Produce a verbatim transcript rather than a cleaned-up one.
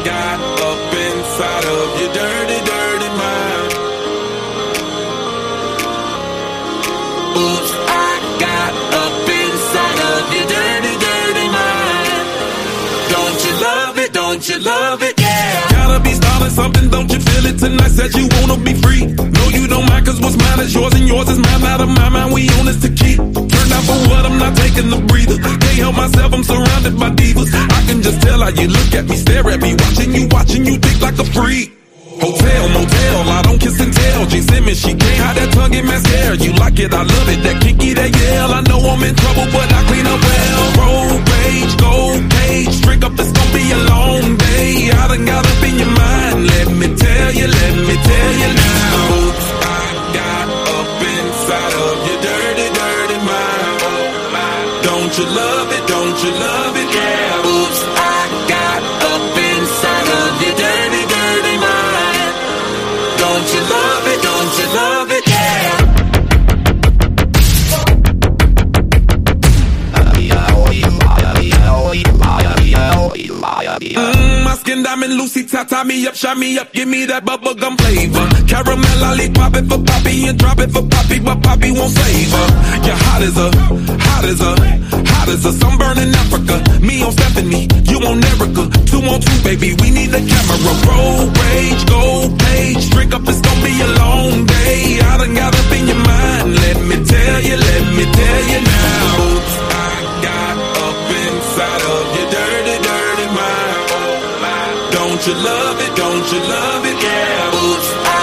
got up inside of your dirty, dirty mind. Oops, I got up inside of your dirty, dirty mind. Don't you love it, don't you love it, yeah. Gotta be starting something, don't you feel it tonight? Said you wanna be free. No, you don't mind, cause what's mine is yours and yours is mine. Out of my mind, we own this to keep. Turned out for what, I'm not taking the breather. Can't help myself, I'm surrounded by divas. I can just tell how you look at me, stare at me. Watching you, watching you think like a freak. Hotel, motel, I don't kiss and tell. G Simmons, she can't hide that tongue in mascara. You like it, I love it, that kinky, that yell. I know I'm in trouble, but I clean up well. Road rage, gold page, drink up, it's gonna be a long day. I done got up in your mind, let me tell you, let me tell you now. Oops, I got up inside of your dirty, dirty mind. Don't you love it, don't you love it, yeah. Oops, I got up inside of your dirty, dirty mind. Don't you love it, don't you love it, yeah. Mmm, my skin diamond, Lucy, tie me up, shine me up, give me that bubblegum flavor. Caramel lollipop it for Poppy and drop it for Poppy, but Poppy won't save her. You're hot as a, hot as a, hot as a sunburn in Africa. Me on Stephanie, you on Erica. Two on two, baby, we need a camera. Roll rage, gold page, drink up, it's gonna be a long day. I done got up in your mind, let me tell you, let me tell you now. Oops, I got up inside of your dirty, dirty mind. Don't you love it, don't you love it, yeah. Oops, I